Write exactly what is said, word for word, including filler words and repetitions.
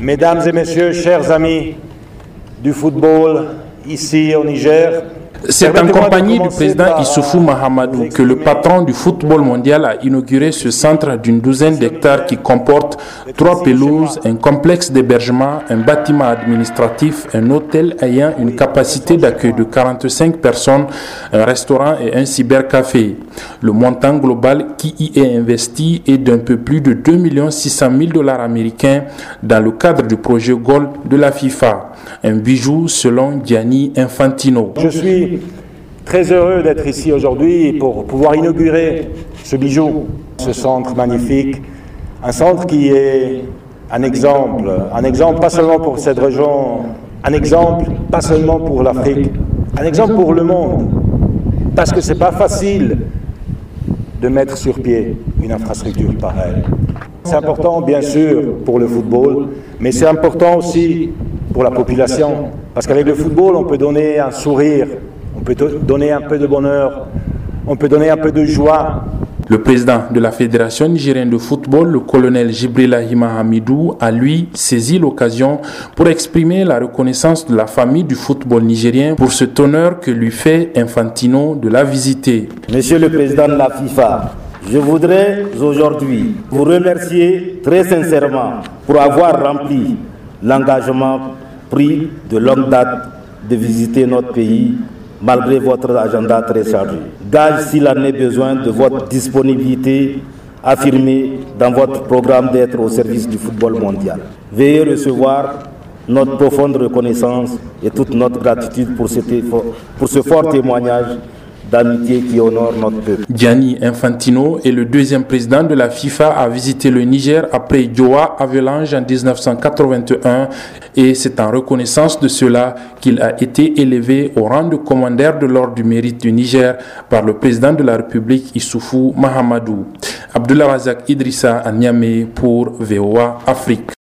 Mesdames et messieurs, chers amis du football ici au Niger, c'est en compagnie du président Issoufou Mahamadou que le patron du football mondial a inauguré ce centre d'une douzaine d'hectares qui comporte trois pelouses, un complexe d'hébergement, un bâtiment administratif, un hôtel ayant une capacité d'accueil de quarante-cinq personnes, un restaurant et un cybercafé. Le montant global qui y est investi est d'un peu plus de deux millions six cent mille dollars américains dans le cadre du projet Gold de la FIFA. Un bijou selon Gianni Infantino. Je suis très heureux d'être ici aujourd'hui pour pouvoir inaugurer ce bijou, ce centre magnifique, un centre qui est un exemple, un exemple pas seulement pour cette région, un exemple pas seulement pour l'Afrique, un exemple pour le monde, parce que c'est pas facile de mettre sur pied une infrastructure pareille. C'est important bien sûr pour le football, mais c'est important aussi pour la population, parce qu'avec le football, on peut donner un sourire, on peut donner un peu de bonheur, on peut donner un peu de joie. Le président de la Fédération nigérienne de football, le colonel Jibrilahi Mahamidou, a lui saisi l'occasion pour exprimer la reconnaissance de la famille du football nigérien pour cet honneur que lui fait Infantino de la visiter. Monsieur le président de la FIFA, je voudrais aujourd'hui vous remercier très sincèrement pour avoir rempli l'engagement pris de longue date de visiter notre pays malgré votre agenda très chargé. Gage s'il en est besoin de votre disponibilité affirmée dans votre programme d'être au service du football mondial. Veuillez recevoir notre profonde reconnaissance et toute notre gratitude pour, cet effort, pour ce fort témoignage d'amitié qui honore notre peuple. Gianni Infantino est le deuxième président de la FIFA à visiter le Niger après Joao Havelange en dix-neuf cent quatre-vingt-un et c'est en reconnaissance de cela qu'il a été élevé au rang de commandeur de l'ordre du mérite du Niger par le président de la République Issoufou Mahamadou. Abdullah Razak Idrissa à Niamey pour V O A Afrique.